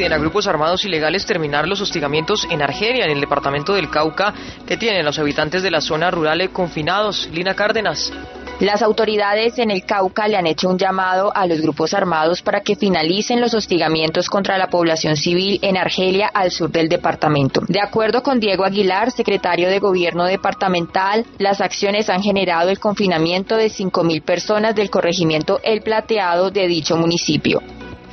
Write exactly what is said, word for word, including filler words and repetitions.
piden a grupos armados ilegales terminar los hostigamientos en Argelia, en el departamento del Cauca, que tienen los habitantes de la zona rural confinados. Lina Cárdenas. Las autoridades en el Cauca le han hecho un llamado a los grupos armados para que finalicen los hostigamientos contra la población civil en Argelia, al sur del departamento. De acuerdo con Diego Aguilar, secretario de Gobierno departamental, las acciones han generado el confinamiento de cinco mil personas del corregimiento El Plateado de dicho municipio.